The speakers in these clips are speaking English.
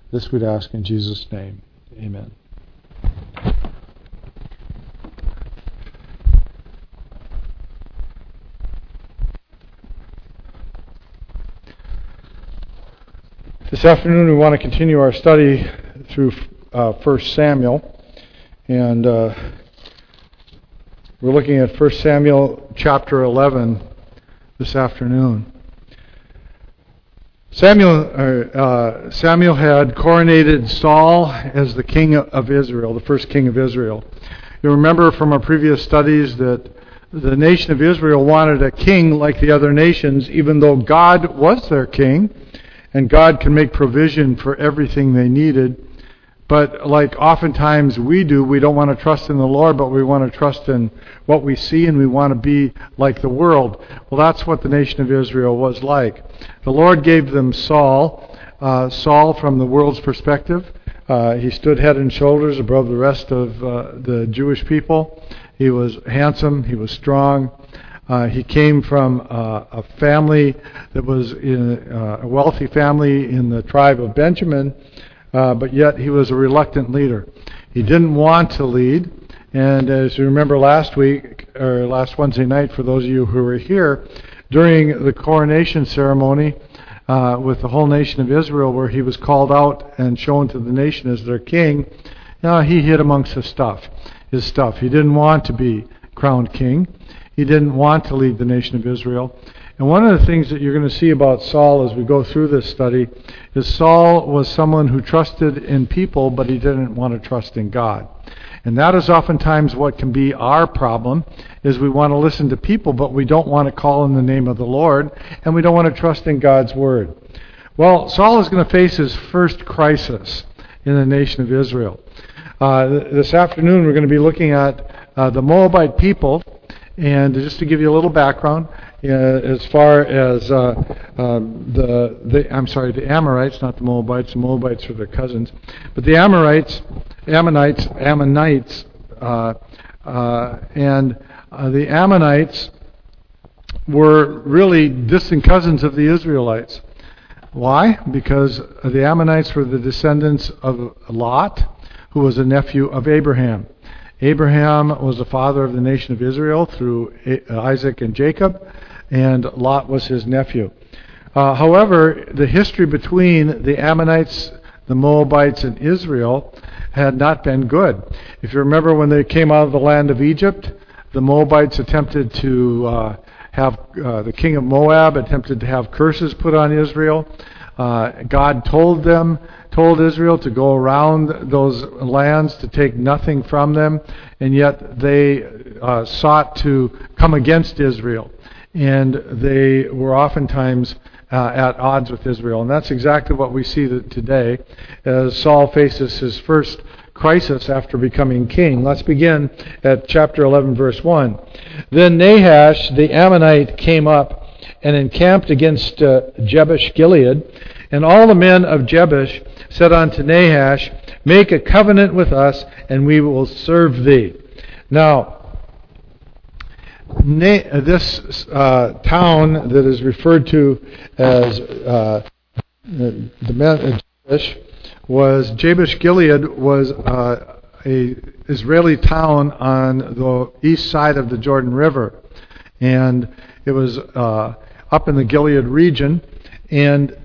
This we'd ask in Jesus' name. Amen. This afternoon we want to continue our study through 1 Samuel. And we're looking at 1 Samuel chapter 11 this afternoon. Samuel had coronated Saul as the king of Israel, the first king of Israel. You remember from our previous studies that the nation of Israel wanted a king like the other nations, even though God was their king, and God can make provision for everything they needed. But like oftentimes we do, we don't want to trust in the Lord, but we want to trust in what we see, and we want to be like the world. Well, that's what the nation of Israel was like. The Lord gave them Saul. Saul, from the world's perspective, he stood head and shoulders above the rest of the Jewish people. He was handsome. He was strong. He came from a family that was a wealthy family in the tribe of Benjamin, but yet he was a reluctant leader. He didn't want to lead, and as you remember last week, or last Wednesday night, for those of you who were here, during the coronation ceremony with the whole nation of Israel, where he was called out and shown to the nation as their king, he hid amongst his stuff. He didn't want to be crowned king. He didn't want to lead the nation of Israel. And one of the things that you're going to see about Saul as we go through this study is Saul was someone who trusted in people, but he didn't want to trust in God. And that is oftentimes what can be our problem, is we want to listen to people, but we don't want to call in the name of the Lord, and we don't want to trust in God's word. Well, Saul is going to face his first crisis in the nation of Israel. This afternoon we're going to be looking at the Moabite people. And just to give you a little background, as far as the Amorites, not the Moabites. The Moabites are their cousins, but the Ammonites, the Ammonites were really distant cousins of the Israelites. Why? Because the Ammonites were the descendants of Lot, who was a nephew of Abraham. Abraham was the father of the nation of Israel through Isaac and Jacob, and Lot was his nephew. However, the history between the Ammonites, the Moabites, and Israel had not been good. If you remember, when they came out of the land of Egypt, the Moabites attempted to the king of Moab attempted to have curses put on Israel. God told Israel to go around those lands, to take nothing from them, and yet they sought to come against Israel. And they were oftentimes at odds with Israel. And that's exactly what we see today as Saul faces his first crisis after becoming king. Let's begin at chapter 11, verse 1. Then Nahash the Ammonite came up and encamped against Jabesh Gilead. And all the men of Jabesh said unto Nahash, Make a covenant with us, and we will serve thee. Now, this town that is referred to as the men of Jabesh Gilead was a Israeli town on the east side of the Jordan River, and it was up in the Gilead region. And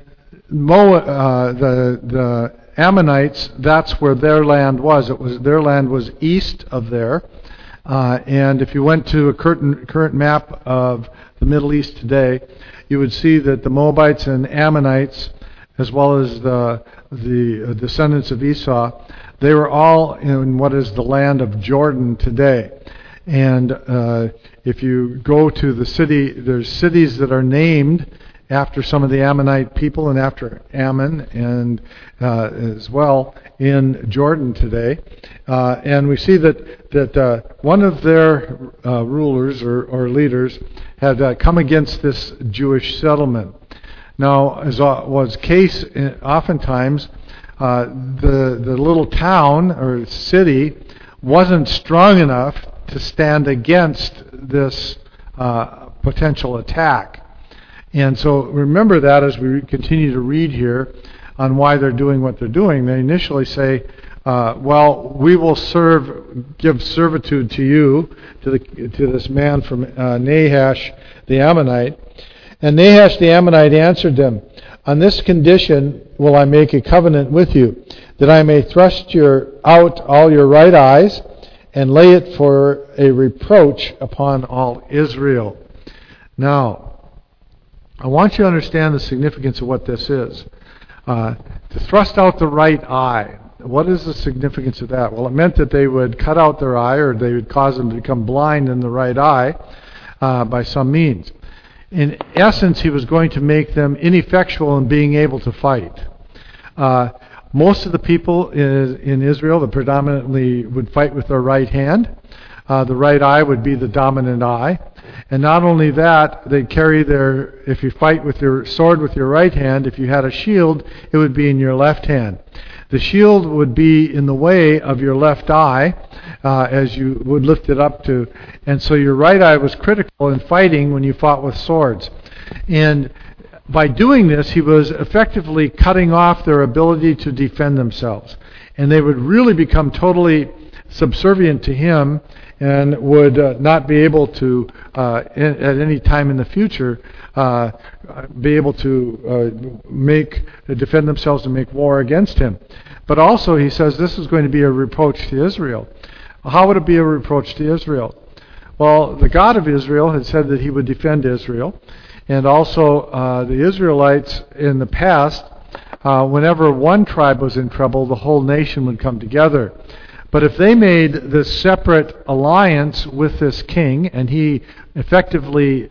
the Ammonites, that's where their land was. Their land was east of there. And if you went to a current map of the Middle East today, you would see that the Moabites and Ammonites, as well as the descendants of Esau, they were all in what is the land of Jordan today. And if you go to the city, there's cities that are named after some of the Ammonite people and after Ammon, and as well in Jordan today. And we see that one of their rulers or leaders had come against this Jewish settlement. Now, as was case oftentimes, the little town or city wasn't strong enough to stand against this potential attack. And so remember that as we continue to read here. on why they're doing what they're doing. They initially say, well, we will give servitude to you, to this man from Nahash the Ammonite. And Nahash the Ammonite answered them, on this condition will I make a covenant with you, that I may thrust out all your right eyes, and lay it for a reproach upon all Israel. Now, I want you to understand the significance of what this is. To thrust out the right eye. What is the significance of that? Well, it meant that they would cut out their eye, or they would cause them to become blind in the right eye by some means. In essence, he was going to make them ineffectual in being able to fight. Most of the people in Israel that predominantly would fight with their right hand. The right eye would be the dominant eye. And not only that, they'd carry if you fight with your sword with your right hand, if you had a shield, it would be in your left hand. The shield would be in the way of your left eye as you would lift it up to. And so your right eye was critical in fighting when you fought with swords. And by doing this, he was effectively cutting off their ability to defend themselves. And they would really become totally subservient to him and would not be able to, at any time in the future, be able to defend themselves and make war against him. But also, he says this is going to be a reproach to Israel. How would it be a reproach to Israel? Well, the God of Israel had said that he would defend Israel. And also, the Israelites in the past, whenever one tribe was in trouble, the whole nation would come together. But if they made this separate alliance with this king, and he effectively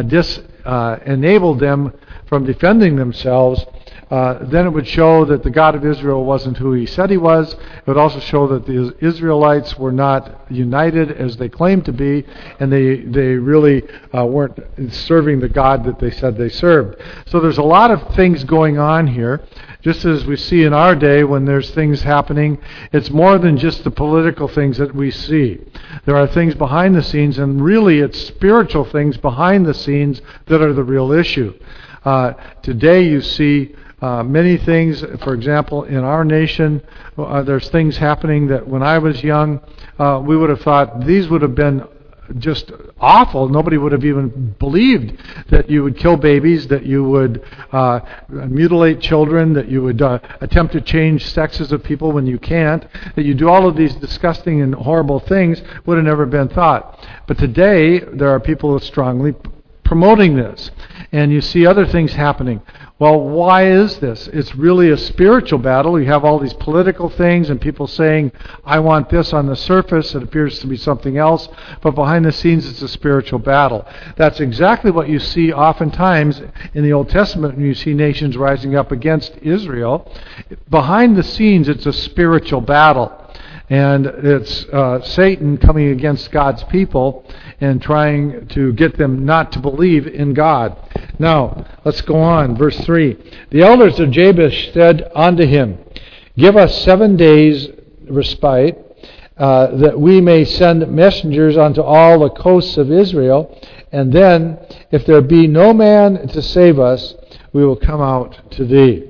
enabled them from defending themselves, then it would show that the God of Israel wasn't who he said he was. It would also show that the Israelites were not united as they claimed to be, and they really weren't serving the God that they said they served. So there's a lot of things going on here. Just as we see in our day when there's things happening, it's more than just the political things that we see. There are things behind the scenes, and really it's spiritual things behind the scenes that are the real issue. Today you see many things. For example, in our nation, there's things happening that when I was young, we would have thought these would have been just awful. Nobody would have even believed that you would kill babies, that you would mutilate children, that you would attempt to change sexes of people when you can't, that you do all of these disgusting and horrible things. Would have never been thought. But today, there are people strongly promoting this. And you see other things happening. Well, why is this? It's really a spiritual battle. You have all these political things and people saying, I want this. On the surface, it appears to be something else. But behind the scenes, it's a spiritual battle. That's exactly what you see oftentimes in the Old Testament when you see nations rising up against Israel. Behind the scenes, it's a spiritual battle. And it's Satan coming against God's people and trying to get them not to believe in God. Now, let's go on. Verse 3. The elders of Jabesh said unto him, Give us 7 days respite, that we may send messengers unto all the coasts of Israel, and then, if there be no man to save us, we will come out to thee.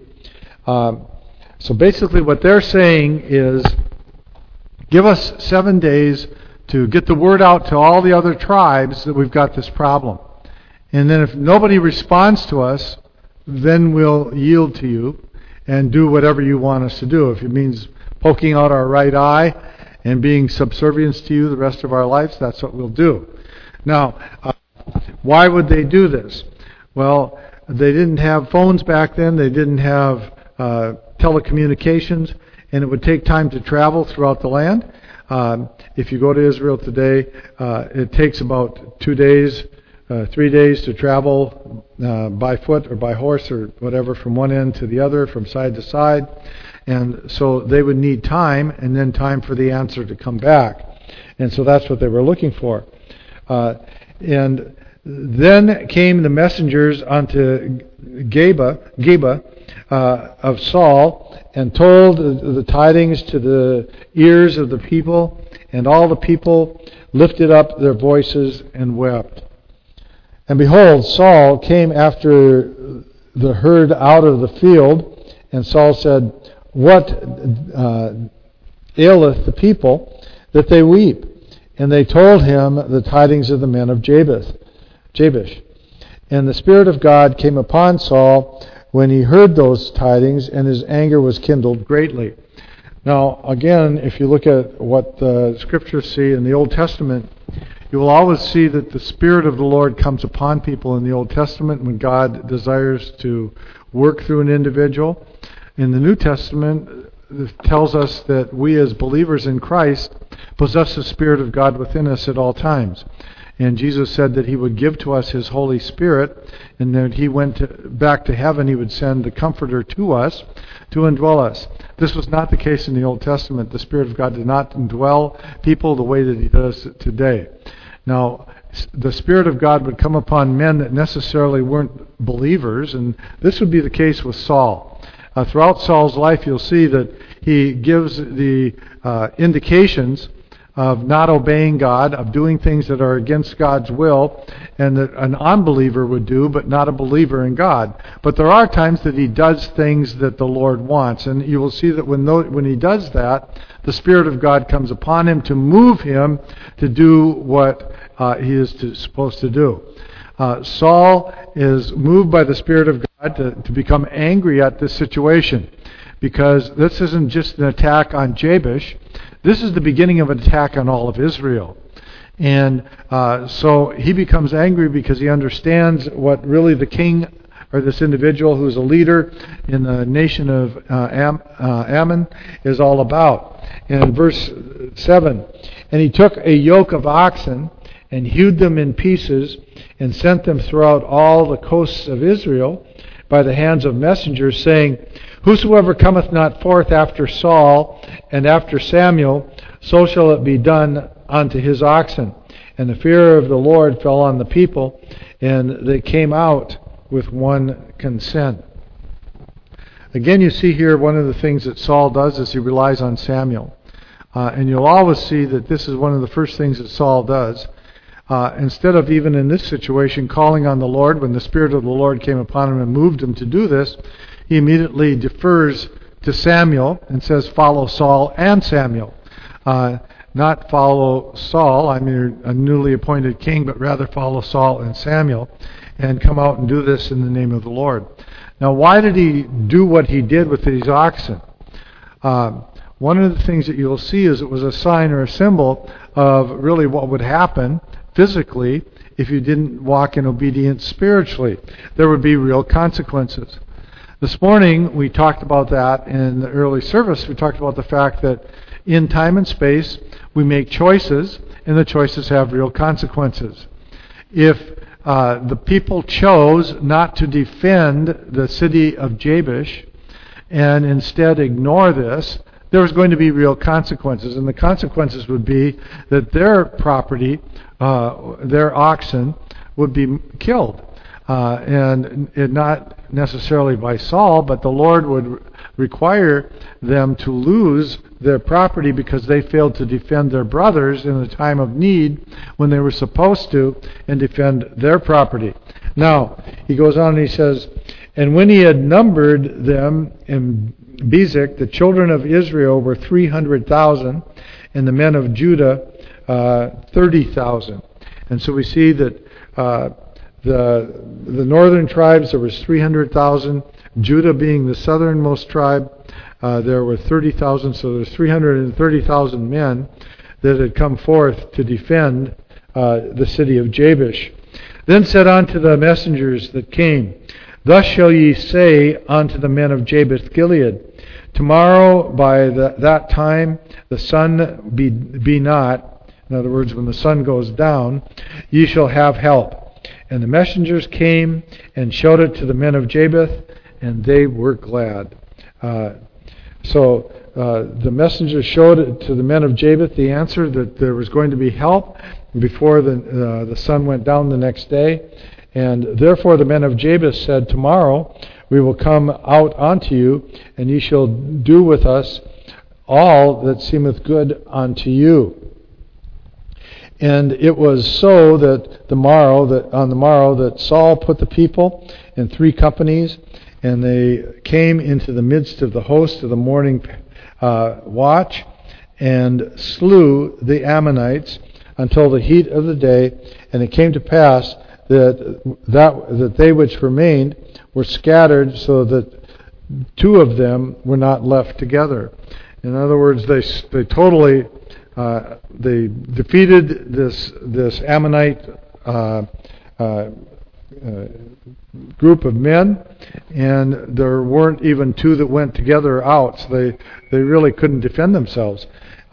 So basically what they're saying is, give us 7 days to get the word out to all the other tribes that we've got this problem. And then if nobody responds to us, then we'll yield to you and do whatever you want us to do. If it means poking out our right eye and being subservient to you the rest of our lives, that's what we'll do. Now, why would they do this? Well, they didn't have phones back then. They didn't have telecommunications. And it would take time to travel throughout the land. If you go to Israel today, it takes about 2 days, 3 days to travel by foot or by horse or whatever from one end to the other, from side to side. And so they would need time, and then time for the answer to come back. And so that's what they were looking for. And then came the messengers unto Geba of Saul, and told the tidings to the ears of the people, and all the people lifted up their voices and wept. And behold, Saul came after the herd out of the field, And Saul said, "What aileth the people that they weep?" And they told him the tidings of the men of Jabesh. And the Spirit of God came upon Saul when he heard those tidings, and his anger was kindled greatly. Now, again, if you look at what the Scriptures see in the Old Testament, you will always see that the Spirit of the Lord comes upon people in the Old Testament when God desires to work through an individual. In the New Testament, it tells us that we as believers in Christ possess the Spirit of God within us at all times. And Jesus said that He would give to us His Holy Spirit, and that He went back to heaven, He would send the Comforter to us to indwell us. This was not the case in the Old Testament. The Spirit of God did not indwell people the way that He does today. Now, the Spirit of God would come upon men that necessarily weren't believers, and this would be the case with Saul. Throughout Saul's life, you'll see that he gives the indications of not obeying God, of doing things that are against God's will, and that an unbeliever would do, but not a believer in God. But there are times that he does things that the Lord wants, and you will see that when he does that, the Spirit of God comes upon him to move him to do what he is supposed to do. Saul is moved by the Spirit of God to become angry at this situation, because this isn't just an attack on Jabesh. This is the beginning of an attack on all of Israel. And so he becomes angry because he understands what really the king, or this individual who's a leader in the nation of Ammon, is all about. In verse 7, "And he took a yoke of oxen and hewed them in pieces and sent them throughout all the coasts of Israel by the hands of messengers, saying, Whosoever cometh not forth after Saul and after Samuel, so shall it be done unto his oxen. And the fear of the Lord fell on the people, and they came out with one consent." Again, you see here one of the things that Saul does is he relies on Samuel. And you'll always see that this is one of the first things that Saul does. Instead of even in this situation calling on the Lord, when the Spirit of the Lord came upon him and moved him to do this, he immediately defers to Samuel and says, "Follow Saul and Samuel." Not follow Saul, I'm a newly appointed king, but rather follow Saul and Samuel and come out and do this in the name of the Lord. Now, why did he do what he did with these oxen? One of the things that you'll see is it was a sign or a symbol of really what would happen physically if you didn't walk in obedience spiritually. There would be real consequences. This morning we talked about that in the early service. We talked about the fact that in time and space we make choices, and the choices have real consequences. If the people chose not to defend the city of Jabesh and instead ignore this, there was going to be real consequences, and the consequences would be that their property, their oxen, would be killed. And not necessarily by Saul, but the Lord would require them to lose their property because they failed to defend their brothers in a time of need when they were supposed to, and defend their property. Now, he goes on and he says, "And when he had numbered them in Bezek, the children of Israel were 300,000, and the men of Judah 30,000. And so we see that the northern tribes, there was 300,000. Judah being the southernmost tribe, there were 30,000. So there's 330,000 men that had come forth to defend the city of Jabesh. Then said unto the messengers that came, Thus shall ye say unto the men of Jabesh Gilead, Tomorrow by that time the sun be not, in other words, when the sun goes down, ye shall have help. And the messengers came and showed it to the men of Jabesh, and they were glad. So the messengers showed it to the men of Jabesh, the answer that there was going to be help before the sun went down the next day. And therefore the men of Jabesh said, Tomorrow we will come out unto you, and ye shall do with us all that seemeth good unto you. And it was so that on the morrow that Saul put the people in 3 companies, And they came into the midst of the host of the morning watch, and slew the Ammonites until the heat of the day. And it came to pass that they which remained were scattered, so that 2 of them were not left together. In other words, they totally they defeated this Ammonite group of men, and there weren't even 2 that went together out, so they really couldn't defend themselves.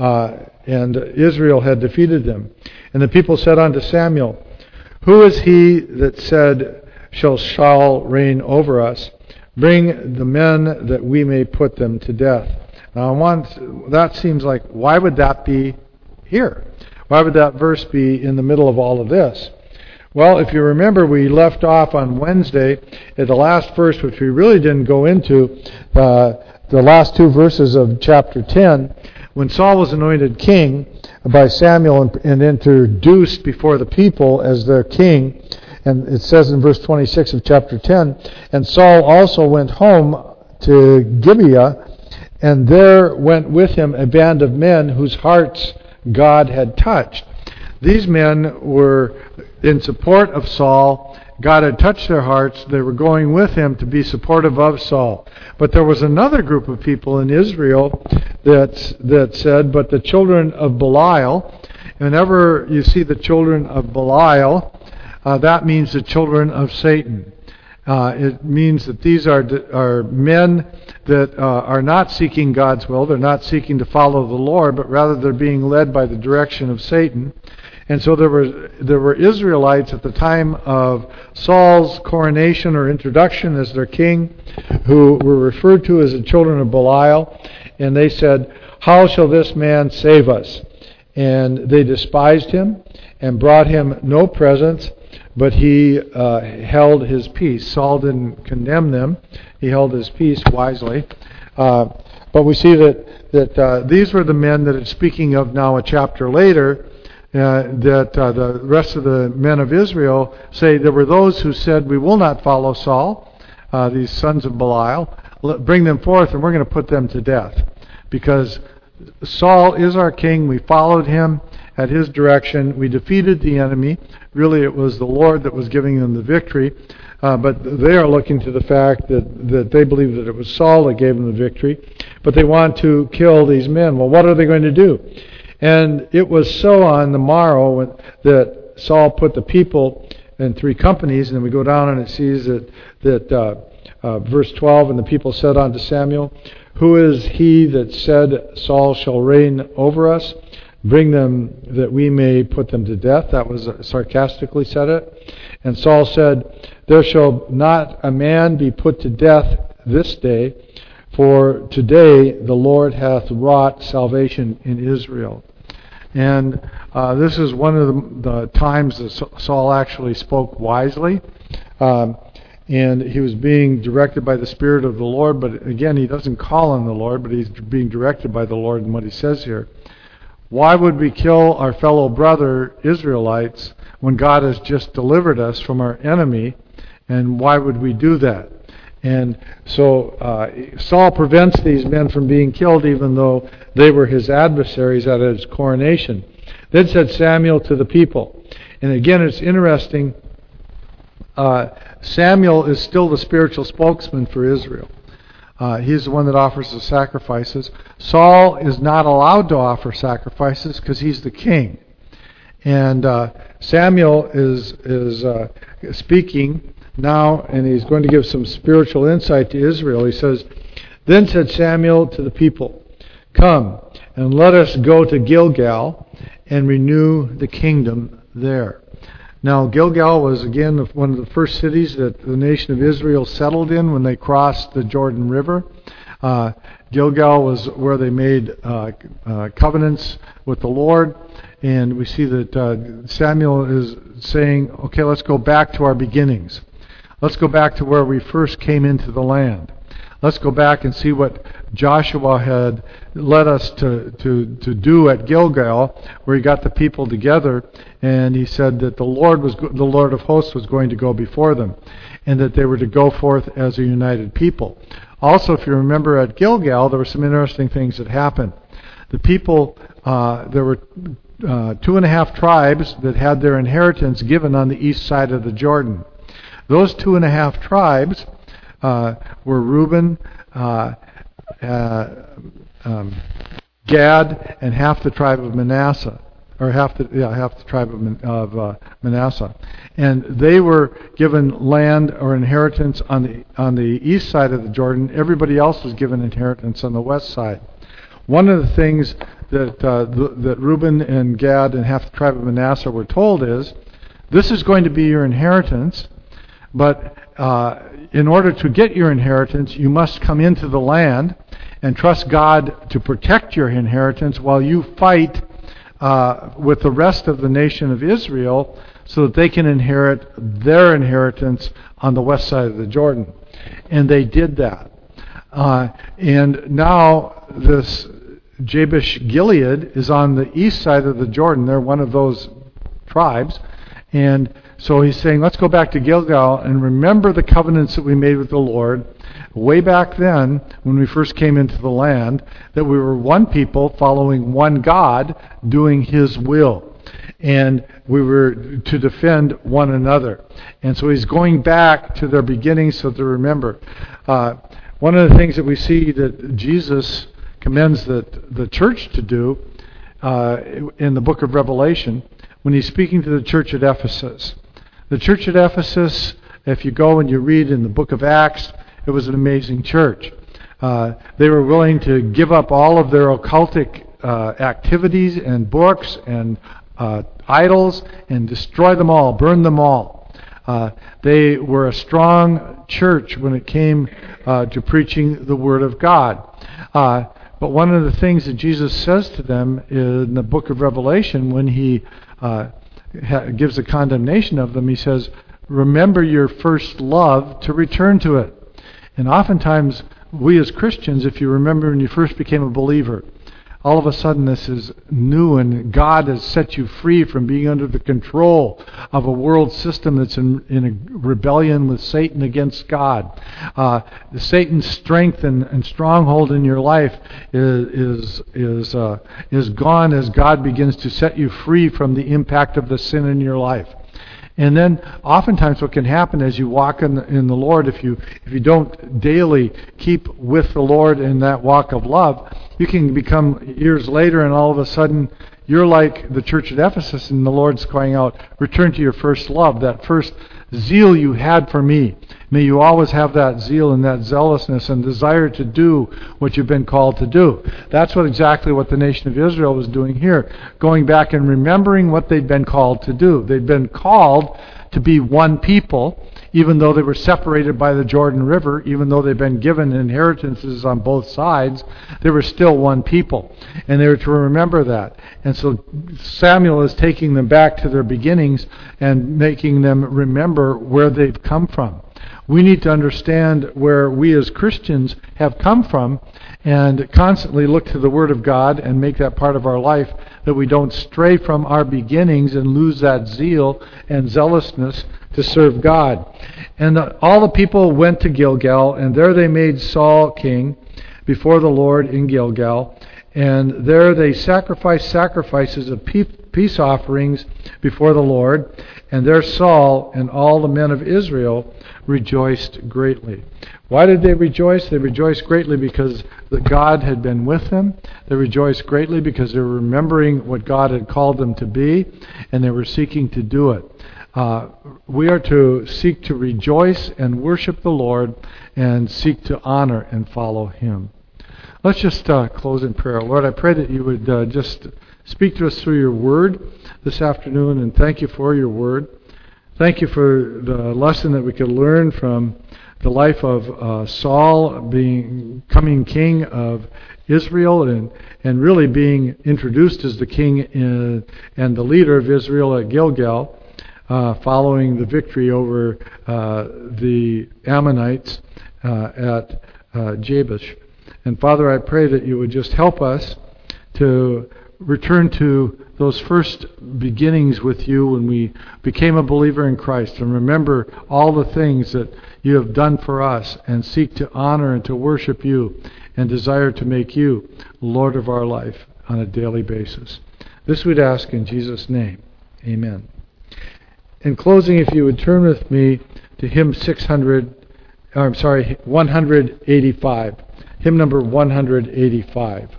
And Israel had defeated them. And the people said unto Samuel, Who is he that said, shall reign over us? Bring the men that we may put them to death. Now, that seems like, why would that be here? Why would that verse be in the middle of all of this? Well, if you remember, we left off on Wednesday at the last verse, which we really didn't go into, the last 2 verses of chapter 10, when Saul was anointed king by Samuel and introduced before the people as their king. And it says in verse 26 of chapter 10, And Saul also went home to Gibeah, and there went with him a band of men whose hearts God had touched. These men were in support of Saul. God had touched their hearts. They were going with him to be supportive of Saul. But there was another group of people in Israel that said, but the children of Belial, whenever you see the children of Belial, that means the children of Satan. It means that these are men that are not seeking God's will. They're not seeking to follow the Lord, but rather they're being led by the direction of Satan. And so there were Israelites at the time of Saul's coronation or introduction as their king, who were referred to as the children of Belial, and they said, How shall this man save us? And they despised him and brought him no presents, but he held his peace. Saul didn't condemn them. He held his peace wisely. But we see that these were the men that it's speaking of now a chapter later, that the rest of the men of Israel say there were those who said, we will not follow Saul, these sons of Belial. Bring them forth and we're going to put them to death. Because Saul is our king. We followed him at his direction. We defeated the enemy. Really, it was the Lord that was giving them the victory. But they are looking to the fact that they believe that it was Saul that gave them the victory. But they want to kill these men. Well, what are they going to do? And it was so on the morrow that Saul put the people in 3 companies, and then we go down and it sees that verse 12, and the people said unto Samuel, Who is he that said, Saul shall reign over us? Bring them that we may put them to death. That was sarcastically said it. And Saul said, There shall not a man be put to death this day, for today the Lord hath wrought salvation in Israel. And this is one of the times that Saul actually spoke wisely. And he was being directed by the Spirit of the Lord. But again, he doesn't call on the Lord, but he's being directed by the Lord in what he says here. Why would we kill our fellow brother Israelites when God has just delivered us from our enemy? And why would we do that? And so Saul prevents these men from being killed, even though they were his adversaries at his coronation. Then said Samuel to the people. And again, it's interesting. Samuel is still the spiritual spokesman for Israel. He's the one that offers the sacrifices. Saul is not allowed to offer sacrifices because he's the king. And Samuel is speaking now, and he's going to give some spiritual insight to Israel. He says, Then said Samuel to the people, Come, and let us go to Gilgal and renew the kingdom there. Now, Gilgal was, again, one of the first cities that the nation of Israel settled in when they crossed the Jordan River. Gilgal was where they made covenants with the Lord. And we see that Samuel is saying, okay, let's go back to our beginnings. Let's go back to where we first came into the land. Let's go back and see what Joshua had led us to do at Gilgal, where he got the people together, and he said that the Lord of hosts was going to go before them, and that they were to go forth as a united people. Also, if you remember at Gilgal, there were some interesting things that happened. The people, there were 2.5 tribes that had their inheritance given on the east side of the Jordan. Those 2.5 tribes were Reuben, Gad, and half the tribe of Manasseh, or half the tribe of Manasseh, and they were given land or inheritance on the east side of the Jordan. Everybody else was given inheritance on the west side. One of the things that Reuben and Gad and half the tribe of Manasseh were told is, this is going to be your inheritance, but in order to get your inheritance, you must come into the land and trust God to protect your inheritance while you fight with the rest of the nation of Israel so that they can inherit their inheritance on the west side of the Jordan. And they did that. And now this Jabesh Gilead is on the east side of the Jordan. They're one of those tribes. And so he's saying, let's go back to Gilgal and remember the covenants that we made with the Lord way back then when we first came into the land, that we were one people following one God doing His will. And we were to defend one another. And so he's going back to their beginnings so to remember. One of the things that we see that Jesus commends the church to do in the book of Revelation, when he's speaking to the church at Ephesus. The church at Ephesus, if you go and you read in the book of Acts, it was an amazing church. They were willing to give up all of their occultic activities and books and idols and destroy them all, burn them all. They were a strong church when it came to preaching the Word of God. But one of the things that Jesus says to them in the book of Revelation, when he gives a condemnation of them, he says, remember your first love to return to it. And oftentimes, we as Christians, if you remember when you first became a believer, all of a sudden this is new and God has set you free from being under the control of a world system that's in a rebellion with Satan against God. Satan's strength and stronghold in your life is gone as God begins to set you free from the impact of the sin in your life. And then oftentimes what can happen as you walk in the Lord, if you don't daily keep with the Lord in that walk of love, you can become years later and all of a sudden you're like the church at Ephesus and the Lord's crying out, return to your first love, that first zeal you had for me. May you always have that zeal and that zealousness and desire to do what you've been called to do. That's exactly what the nation of Israel was doing here, going back and remembering what they'd been called to do. They'd been called to be one people, even though they were separated by the Jordan River, even though they'd been given inheritances on both sides, they were still one people. And they were to remember that. And so Samuel is taking them back to their beginnings and making them remember where they've come from. We need to understand where we as Christians have come from and constantly look to the Word of God and make that part of our life, that we don't stray from our beginnings and lose that zeal and zealousness to serve God. And all the people went to Gilgal, and there they made Saul king before the Lord in Gilgal. And there they sacrificed sacrifices of peace offerings before the Lord. And there Saul and all the men of Israel rejoiced greatly. Why did they rejoice? They rejoiced greatly because God had been with them. They rejoiced greatly because they were remembering what God had called them to be, and they were seeking to do it. We are to seek to rejoice and worship the Lord and seek to honor and follow Him. Let's just close in prayer. Lord, I pray that you would just speak to us through your word this afternoon, and thank you for your word. Thank you for the lesson that we could learn from the life of Saul becoming king of Israel and really being introduced as the king and the leader of Israel at Gilgal, following the victory over the Ammonites at Jabesh. And Father, I pray that you would just help us to return to those first beginnings with you when we became a believer in Christ, and remember all the things that you have done for us, and seek to honor and to worship you, and desire to make you Lord of our life on a daily basis. This we'd ask in Jesus' name. Amen. In closing, if you would turn with me to hymn 185. Hymn number 185.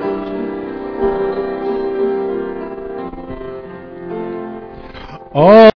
All